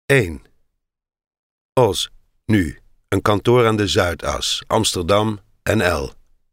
1. Os, nu, een kantoor aan de Zuidas, Amsterdam, NL.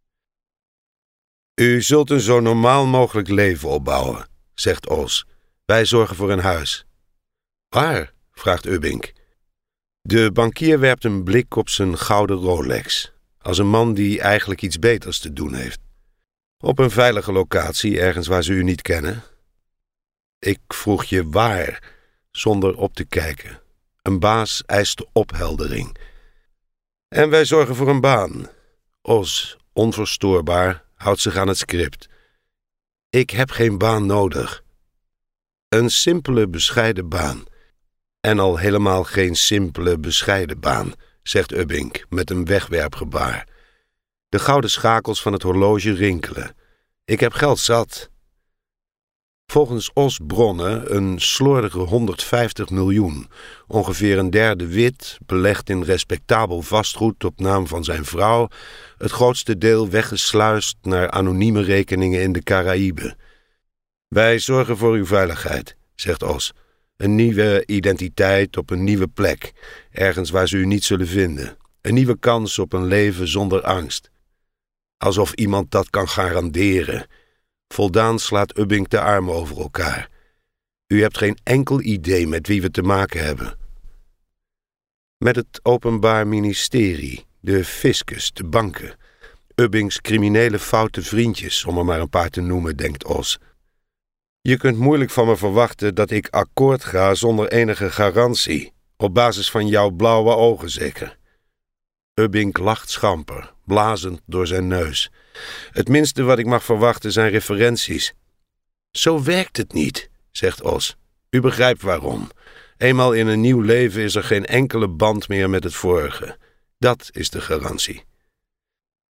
U zult een zo normaal mogelijk leven opbouwen, zegt Os. Wij zorgen voor een huis. Waar? Vraagt Ubbink. De bankier werpt een blik op zijn gouden Rolex, als een man die eigenlijk iets beters te doen heeft. Op een veilige locatie, ergens waar ze u niet kennen. Ik vroeg je waar, zonder op te kijken. Een baas eist opheldering. En wij zorgen voor een baan. Os, onverstoorbaar, houdt zich aan het script. Ik heb geen baan nodig. Een simpele, bescheiden baan. En al helemaal geen simpele, bescheiden baan, zegt Ubbink met een wegwerpgebaar. De gouden schakels van het horloge rinkelen. Ik heb geld zat. Volgens Os bronnen een slordige 150 miljoen, ongeveer een derde wit, belegd in respectabel vastgoed op naam van zijn vrouw, het grootste deel weggesluist naar anonieme rekeningen in de Caraïben. Wij zorgen voor uw veiligheid, zegt Os. Een nieuwe identiteit op een nieuwe plek, ergens waar ze u niet zullen vinden. Een nieuwe kans op een leven zonder angst. Alsof iemand dat kan garanderen. Voldaan slaat Ubbink de armen over elkaar. U hebt geen enkel idee met wie we te maken hebben. Met het Openbaar Ministerie, de fiscus, de banken. Ubbinks criminele foute vriendjes, om er maar een paar te noemen, denkt Os. Je kunt moeilijk van me verwachten dat ik akkoord ga zonder enige garantie, op basis van jouw blauwe ogen zeker. Ubbink lacht schamper, blazend door zijn neus. Het minste wat ik mag verwachten zijn referenties. Zo werkt het niet, zegt Os. U begrijpt waarom. Eenmaal in een nieuw leven is er geen enkele band meer met het vorige. Dat is de garantie.